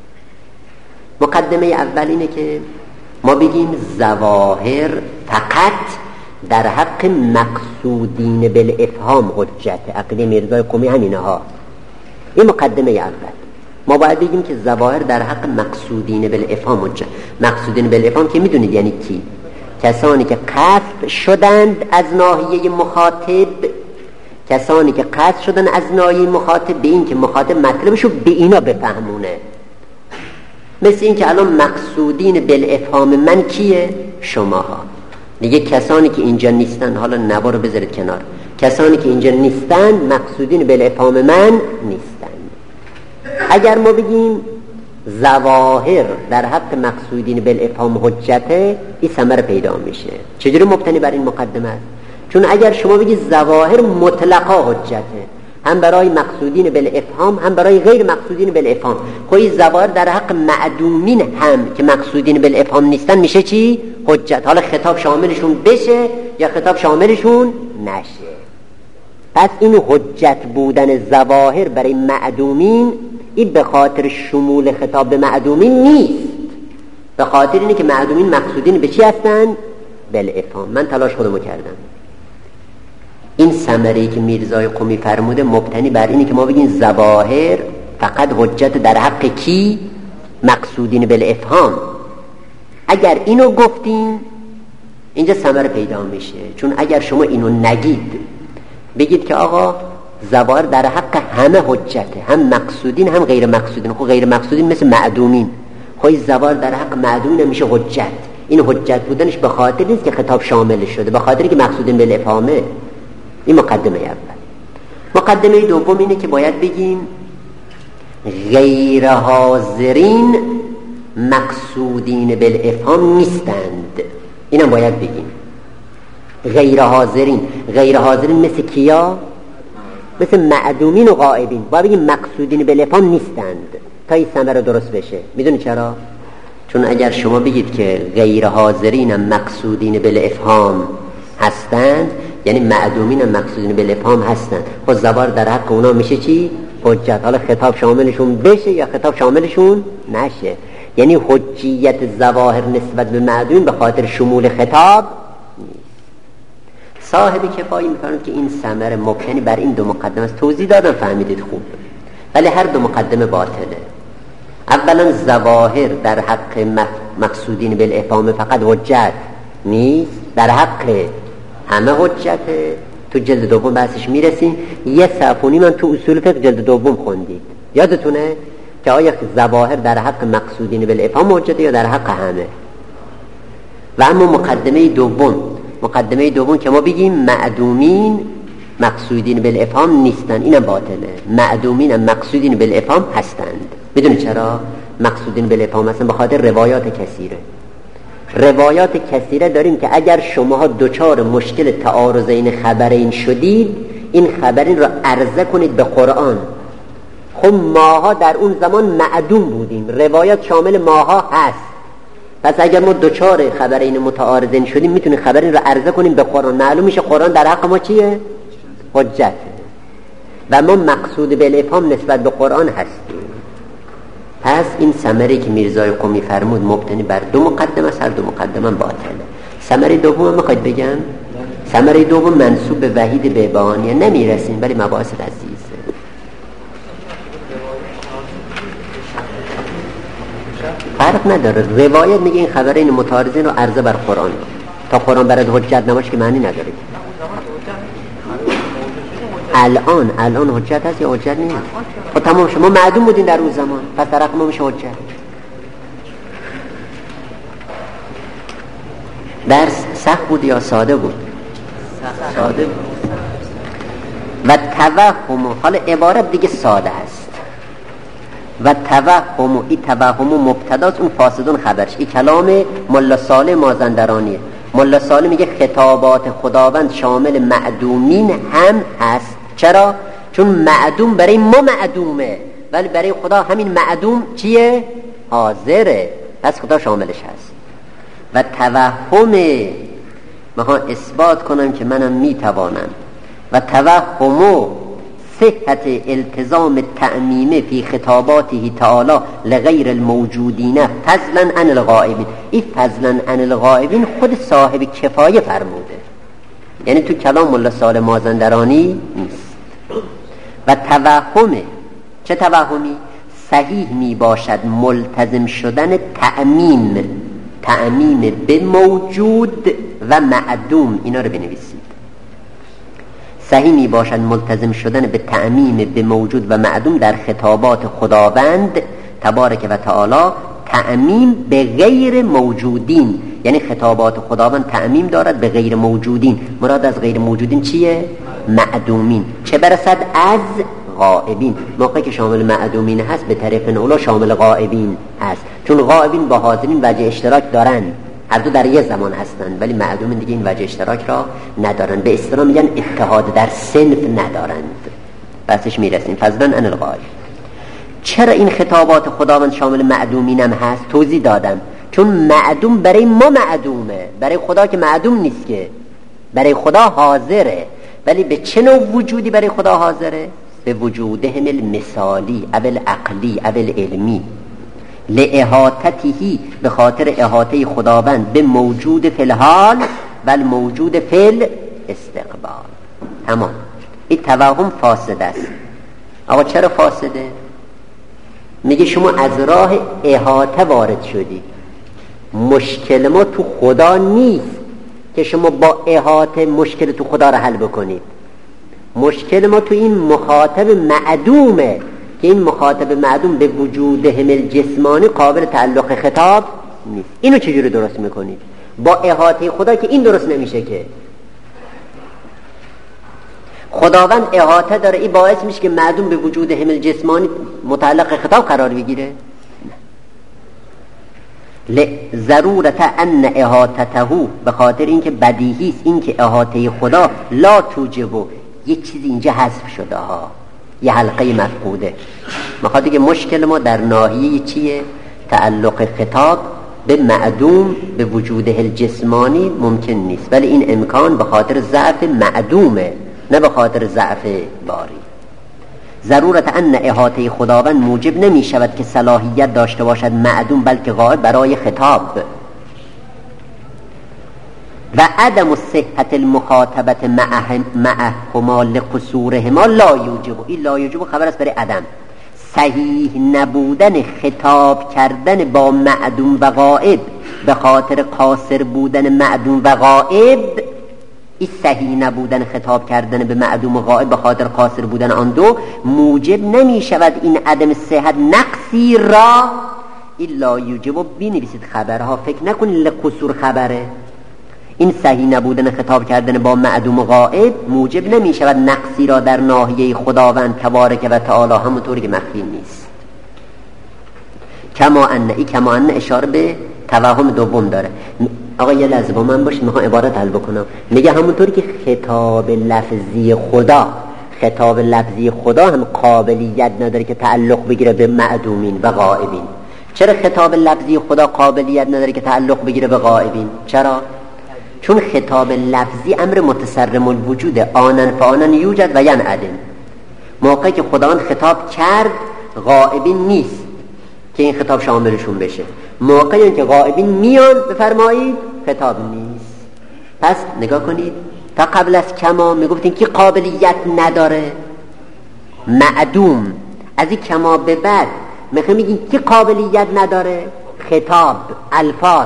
مقدمه اول اینه که ما بگیم ظواهر فقط در حق مقصودین بالافهام حجت. عقیده میرزای قمی همینه ها. این مقدمه اول. ما باید بگیم که ظواهر در حق مقصودین بالافهام حجت. مقصودین بالافهام که میدونید یعنی کی؟ کسانی که قصد شدند از ناحیه مخاطب، کسانی که قصد شدن از ناحیه مخاطب به این که مخاطب مطلبشو به اینا بفهمونه. مثل این که الان مقصودین بالافهام من کیه؟ شماها. دیگه کسانی که اینجا نیستن، حالا نوا رو بذارید کنار، کسانی که اینجا نیستن مقصودین بالافهام من نیستن. اگر ما بگیم ظواهر در حق مقصودین بالافهام حجته، این ثمره پیدا میشه. چجوری مبتنی بر این مقدمه است؟ چون اگر شما بگید ظواهر مطلقا حجته، هم برای مقصودین بالافهام هم برای غیر مقصودین بالافهام، خب ظواهر در حق معدومین هم که مقصودین بالافهام نیستن میشه چی؟ حجت. حالا خطاب شاملشون بشه یا خطاب شاملشون نشه. پس این حجت بودن ظواهر برای معدومین این به خاطر شمول خطاب به معدومین نیست، به خاطر اینه که معدومین مقصودین به چی هستن؟ بالافهام. من تلاش خودمو کردم. این ثمره‌ای که میرزای قمی فرموده مبتنی بر اینه که ما بگیم ظواهر فقط حجت در حق کی؟ مقصودین بالافهام. اگر اینو گفتین اینجا ثمره پیدا میشه. چون اگر شما اینو نگید، بگید که آقا ظواهر در حق همه حجته، هم مقصودین هم غیر مقصودین. خب غیر مقصودین مثل معدومین، خب ظواهر در حق معدومین میشه حجت. این حجت بودنش به خاطر نیست که خطاب شامل شده، به خاطری که مقصودین بالافهامه. این مقدمه اول. مقدمه دوم اینه که باید بگیم غیر حاضرین مقصودین بالافهام نیستند. اینم باید بگیم. غیر حاضرین غیر حاضرین مثل کیا؟ مثل معدومین و غائبین. باید بگیم مقصودین بالافهام نیستند تا این ثمره درست بشه. میدونی چرا؟ چون اگر شما بگید که غیر حاضرین مقصودین بالافهام هستند، یعنی معدومین مقصودین بالافهام هستند، خب ظواهر در حق اونا میشه چی؟ حجت. حالا خطاب شاملشون بشه یا خطاب شاملشون نشه. یعنی حجیت ظواهر نسبت به معدومین به خاطر شمول خطاب نیست. صاحب کفایه میفرماید که این ثمره مبتنی بر این دو مقدمه است. توضیح دادم، فهمیدید خوب، ولی هر دو مقدمه باطله. اولا ظواهر در حق مقصودین بالافهام فقط حجت نیست، در حق همه حجته. تو جلد دوم بحثش میرسیم. یه صفحونی من تو اصول فقه جلد دوم خوندید، یادتونه که آیا ظواهر در حق مقصودین بالافهام حجته یا در حق همه. و اما مقدمه دوم مقدمه دوم که ما بگیم معدومین مقصودین بالافهام نیستن، اینم باطله. معدومین مقصودین بالافهام هستند. میدونی چرا مقصودین بالافهام هستن؟ به خاطر روایات کثیره. روایات کثیره داریم که اگر شما دوچار مشکل تعارضین خبرین شدید، این خبرین را عرضه کنید به قرآن. خب ماها در اون زمان معدوم بودیم، روایات شامل ماها هست. پس اگر ما دوچار خبرین متعارضین شدیم، میتونیم خبرین را عرضه کنیم به قرآن. معلوم میشه قرآن در حق ما چیه؟ حجته و ما مقصود بالافهام نسبت به قرآن هستیم. پس این ثمره که میرزای قمی فرمود مبتنی بر دو مقدمه است، هر دو مقدمه باطله. ثمره دوم هم میخواید بگم؟ ثمره دوم منسوب به وحید بهبهانیه، نمیرسیم ولی مباحث لذیذه. فرق نداره. روایت میگه این خبرین متعارضین رو عرضه بر قرآن، تا قرآن برات حجت نباشه که معنی نداره. الان الان حجت هست یا حجت نیست؟ خب تمام شما معدوم بودین در اون زمان، پس در حق ما میشه حجت. درس سخت بود یا ساده بود؟ ساده بود. و توهم، حالا عبارت دیگه ساده است. و توهم، این توهم مبتداست، اون فاسدون خبرش. این کلام ملا صالح مازندرانیه. ملا صالح میگه خطابات خداوند شامل معدومین هم هست. چرا؟ چون معدوم برای ما معدومه، ولی برای خدا همین معدوم چیه؟ حاضره. پس خدا شاملش هست. و توهمه، میخوام اثبات کنم که منم میتوانم. و توهمو صحت التزام التعمیمه فی خطاباته تعالی لغیر الموجودین فضلا عن الغائبین. این فضلا عن الغائبین خود صاحب کفایه فرموده، یعنی تو کلام ملا صالح مازندرانی نیست. و توهمه، چه توهمی؟ صحیح می باشد ملتزم شدن تعمیم، تعمیم به موجود و معدوم. اینا رو بنویسید. صحیح می باشد ملتزم شدن به تعمیم به موجود و معدوم در خطابات خداوند تبارک و تعالی، تعمیم به غیر موجودین، یعنی خطابات خداوند تعمیم دارد به غیر موجودین. مراد از غیر موجودین چیه؟ معدومین، چه برسد از غائبین. موقعی که شامل معدومین هست به طریق اولا شامل غائبین هست، چون غائبین با حاضرین وجه اشتراک دارن، هر دو در یه زمان هستن، ولی معدومین دیگه این وجه اشتراک را ندارن. به اصطلاح میگن اتحاد در صنف ندارند. بسش میرسیم. فضلا عن الغائب. چرا این خطابات خداوند شامل معدومین هم هست؟ توضیح دادم. چون معدوم برای ما معدومه، برای خدا که معدوم نیست، که برای خدا حاضره. ولی به چه نوع وجودی برای خدا حاضره؟ به وجودهم المثالی اول عقلی اول علمی، لإحاطته، به خاطر احاطه خداوند به موجود فی الحال و موجود فی الاستقبال. تمام. این توهم فاسد است. آقا چرا فاسده؟ میگه شما از راه احاطه وارد شدی. مشکل ما تو خدا نیست که شما با احاطه مشکل تو خدا رو حل بکنید. مشکل ما تو این مخاطب معدومه که این مخاطب معدوم به وجود همل جسمانی قابل تعلق خطاب نیست. اینو چجوری درست میکنید؟ با احاطه خدا که این درست نمیشه. که خداوند احاطه داره، این باعث میشه که معدوم به وجود همل جسمانی متعلق خطاب قرار بگیره؟ لضرورت ان احاطته، به خاطر اینکه بدیهی است اینکه احاطه خدا لا توجبه، یه چیزی اینجا حذف شده ها، یه حلقه مفقوده. میخواد که مشکل ما در ناحیه چیه؟ تعلق خطاب به معدوم به وجود هل جسمانی ممکن نیست، ولی این امکان به خاطر ضعف معدومه، نه به خاطر ضعف باری. ضرورت ان احاطه خداوند موجب نمی شود که صلاحیت داشته باشد معدوم بلکه غائب برای خطاب. و عدم صحت المخاطبت معهما لقصورهما لا یوجب، این لا یوجب خبر است برای عدم. صحیح نبودن خطاب کردن با معدوم و غائب به خاطر قاصر بودن معدوم و غائب، این صحیح نبودن خطاب کردن به معدوم و غائب به خاطر قاصر بودن آن دو موجب نمی شود این عدم صحت نقصی را الا یوجب. بنویسید خبرها، فکر نکنید لقصور خبره. این صحیح نبودن خطاب کردن با معدوم و غائب موجب نمی شود نقصی را در ناحیه خداوند تبارک و تعالی، همونطوری که مخفی نیست. کما ان، ای کما ان اشاره به توهم دوم داره. آقا یه لحظه با من باشید، میخوام عبارت حل بکنم. میگه همونطوری که خطاب لفظی خدا، خطاب لفظی خدا هم قابلیت نداره که تعلق بگیره به معدومین و غائبین. چرا خطاب لفظی خدا قابلیت نداره که تعلق بگیره به غائبین؟ چرا؟ چون خطاب لفظی امر متصرم الوجود، آنن فآنن یوجد و ینعدم. موقعی که خداوند خطاب کرد غائبین نیست که این خطاب شاملشون بشه، موقعی که غائبین میان بفرمایید خطاب نیست. پس نگاه کنید، تا قبل از کما میگفتین که قابلیت نداره، معدوم. از این کما به بعد میخوام میگین که قابلیت نداره، خطاب، الفاظ.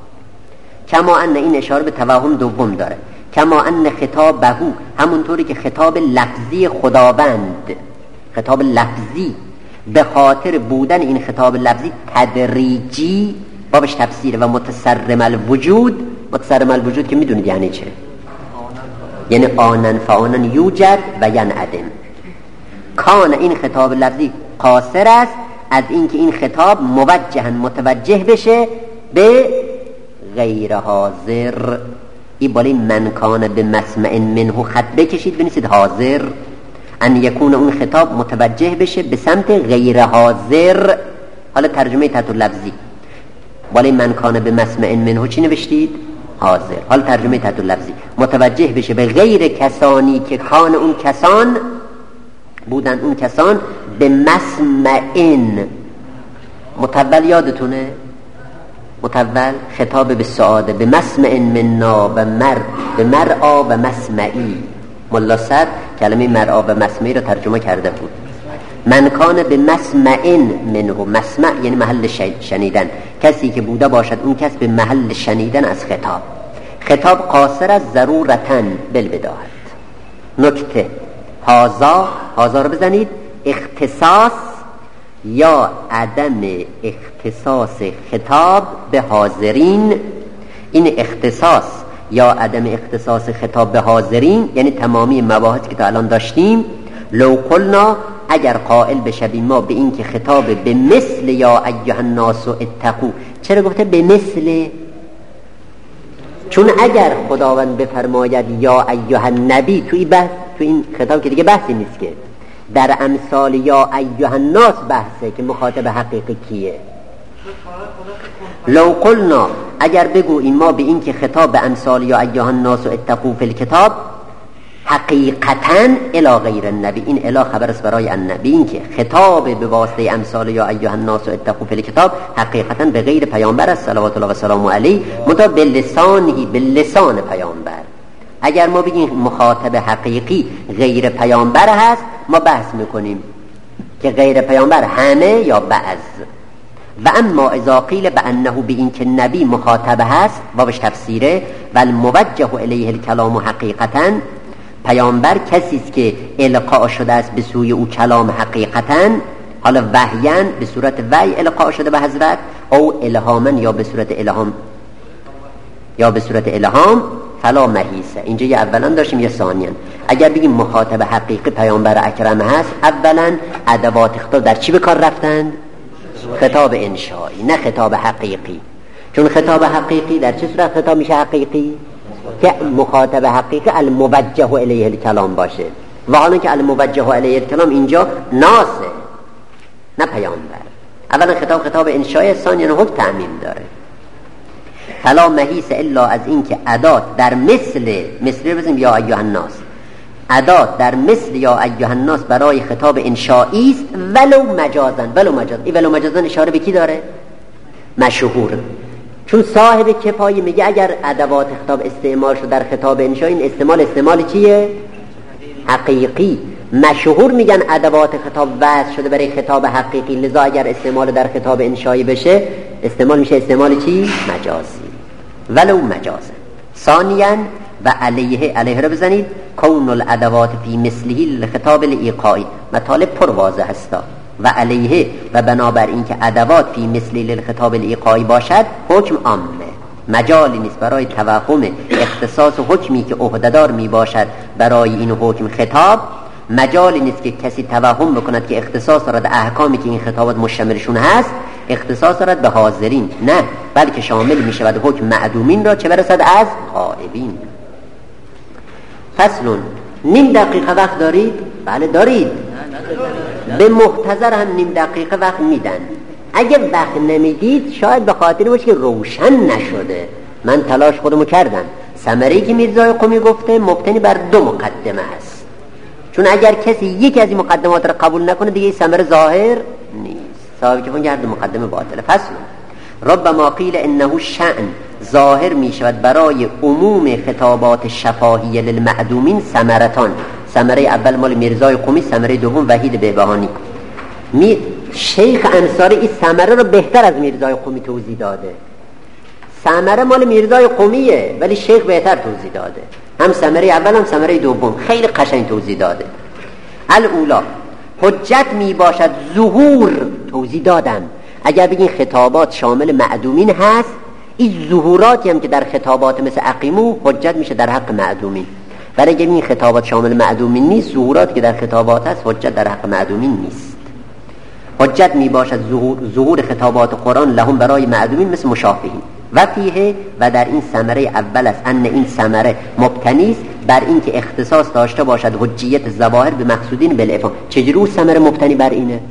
کما ان این اشاره به توهم دوم داره، کما ان خطاب بهو، همونطوری که خطاب لفظی خداوند، خطاب لفظی به خاطر بودن این خطاب لفظی تدریجی بابش تفسیره و متصرم الوجود. متصرم الوجود که میدونید یعنی چه؟ یعنی آنن فآنن یوجد و ینعدم. کان این خطاب لفظی قاصر است از اینکه این خطاب موجهن متوجه بشه به غیر حاضر. این بالی من کان به مسمع منه خط بکشید بنویسید حاضر، ان یکون اون خطاب متوجه بشه به سمت غیر حاضر. حالا ترجمه تحت لفظی بالی من کان به مسمع منه چی نوشتید؟ حاضر. حالا ترجمه تحت لفظی متوجه بشه به غیر کسانی که کان اون کسان بودن، اون کسان به مسمعن. متول یادتونه؟ متول خطاب به سعاده، به مسمعن مننا و مر به مرعا و مسمعی. ملا سر کلمه مرعا و مسمعی رو ترجمه کرده بود. من کان به مسمعن منه، مسمع یعنی محل شنیدن، کسی که بوده باشد اون کس به محل شنیدن از خطاب. خطاب قاصر از ضرورتن بالبداهت. نکته هازا، هازا رو بزنید، اختصاص یا عدم اختصاص خطاب به حاضرین. این اختصاص یا عدم اختصاص خطاب به حاضرین یعنی تمامی مباحثی که تا الان داشتیم. لو قلنا، اگر قائل بشویم ما به این که خطاب به مثل یا ایها الناس اتقوا. چرا گفته به مثل؟ چون اگر خداوند بفرماید یا ایها النبی تو این بحث، تو این خطاب که دیگه بحثی نیست که، در امثال یا ایها الناس بحثه که مخاطب حقیقی کیه. لو قلنا، اگر بگوییم ما به این که خطاب به امثال یا ایها الناس اتقوا فی الکتاب حقیقتاً الی غیر النبی، این الی خبر است برای النبی، این که خطاب به واسطه امثال یا ایها الناس اتقوا فی الکتاب حقیقتاً به غیر پیامبر است صلوات الله و سلامه علیه، متا به لسانه، به لسان پیامبر. اگر ما بگیم مخاطب حقیقی غیر پیامبر هست، ما بحث میکنیم که غیر پیامبر همه یا بعض. و اما اذا قیل بانه به این که نبی مخاطب هست، بابش تفسیره، و الموجه الیه الکلام حقیقتاً، پیامبر کسی است که القا شده است به سوی او کلام حقیقتاً، حالا وحیاً به صورت وحی القا شده به حضرت، او الهاماً یا به صورت الهام یا به صورت الهام، فلا مهیسه. اینجا یه اولا داشتیم یه ثانیاً. اگر بگیم مخاطب حقیقی پیامبر اکرم هست، اولا ادوات خطاب در چی به کار رفتند؟ خطاب انشایی، نه خطاب حقیقی. چون خطاب حقیقی در چه صورت خطاب میشه حقیقی؟ که مخاطب حقیقی الموجه الیه الکلام باشه، و حالا که الموجه الیه الکلام اینجا ناسه نه پیامبر. اولا خطاب خطاب انشایی، ثانیاً حکم تعمیم داره. فلا محیث الا از این که ادات در مثل، مثل رو بزنیم یا ایها الناس، ادات در مثل یا ایها الناس برای خطاب انشایی است، ولو مجازن. ولو مجازن، این ولو مجازن اشاره به کی داره؟ مشهور. چون صاحب کفایه میگه اگر ادوات خطاب استعمال شد در خطاب انشایی، این استعمال استعمال چیه؟ حقیقی. مشهور میگن ادوات خطاب وضع شده برای خطاب حقیقی، لذا اگر استعمال در خطاب انشایی بشه استعمال میشه استعمال چی؟ مجازی. ولو مجازن. ثانیاً و علیه، علیه رو بزنید، کون الادوات فی مثله لخطاب الایقاعی، مطالب پر واضح هستا. و علیه و بنابر این که ادوات فی مثله للخطاب الایقاعی باشد، حکم عامه، مجالی نیست برای توهم اختصاص و حکمی که عهده‌دار می باشد برای این حکم خطاب. مجالی نیست که کسی توهم بکند که اختصاص دارد احکامی که این خطابات مشتملشون هست اختصاص دارد به حاضرین، نه، بلکه شامل می شود حکم معدومین را، چه برسد از غائبین. فصلون، نیم دقیقه وقت دارید؟ بله دارید. به محتضر هم نیم دقیقه وقت میدن. اگه وقت نمیدید شاید به خاطر باشه که روشن نشده. من تلاش خودمو کردم، ثمره‌ای که میرزای قمی گفته مبتنی بر دو مقدمه است، چون اگر کسی یکی از این مقدمات را قبول نکنه دیگه این ثمره ظاهر نیست. صاحب که گرد مقدمه باطله. فصل ربما قیل انه شأن ظاهر می شود برای عموم خطابات شفاهیه للمعدومین ثمرتان. ثمره اول مال میرزای قمی، ثمره دوم وحید بهبهانی. می شیخ انصاری این ثمره رو بهتر از میرزای قمی توضیح داده. ثمره مال میرزای قمیه ولی شیخ بهتر توضیح داده، هم ثمره اول هم ثمره دوم خیلی قشنگ توضیح داده. الاولا حجت می باشد ظهور، توضیح دادم اگر بگین خطابات شامل معدومین هست، این ظهوراتی هم که در خطابات مثل اقیمو حجت میشه در حق معدومین، ولی اگر این خطابات شامل معدومین نیست، ظهوراتی که در خطابات هست حجت در حق معدومین نیست. حجت می باشد ظهور, ظهور خطابات قرآن لهم برای معدومین مثل مشافهین و فیه، و در این ثمره اول است ان این ثمره مبتنی است بر این که اختصاص داشته باشد حجیت ظواهر به مقصودین بالافهام. چجوری ثمره مبتنی بر اینه؟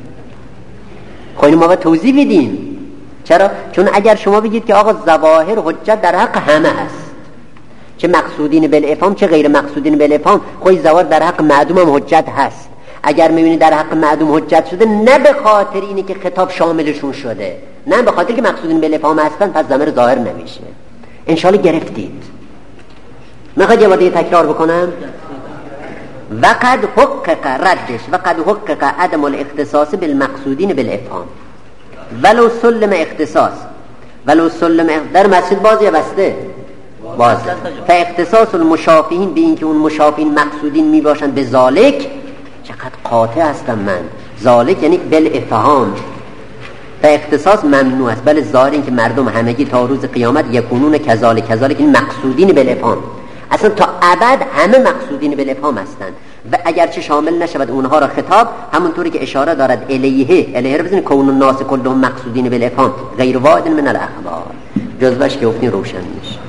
خب اینو ما باید توضیح بدیم. چرا؟ چون اگر شما بگید که آقا ظواهر حجت در حق همه هست، چه مقصودین بالافهام چه غیر مقصودین بالافهام، خب ظواهر در حق معدوم هم حجت هست. اگر میبینید در حق معدوم حجت شده، نه به خاطر اینه که خطاب شاملشون شده، نه به خاطر که مقصودین بالافهام هستن پس ضمیر ظاهر نمیشه. انشالله گرفتید. میخواد یه بار دیگه تکرار بکنم؟ وقد حقق ردش وقد حقق عدم الاختصاص بالمقصودین بالافهام ولو سلم اختصاص ولو سلم اختصاص. در مسجد باز یا بسته؟ باز. فاختصاص المشافهین به این که اون مشافهین مقصودین میباشن به ذالک، چقدر قاطع هستم من، ذالک یعنی بالافهام. فاختصاص ممنوع است، بل ظاهر این که مردم همگی تا روز قیامت یکونون کذالک کذالک، این مقصودین بالافهام، اصلا تا ابد همه مقصودین بالافهام هستند و اگرچه شامل نشود اونها را خطاب، همونطوری که اشاره دارد الیه الیه رو بزنید کون الناس کلهم مقصودین بالافهام غیر واحد من الاخبار، جزوش که گفتین روشن میشه.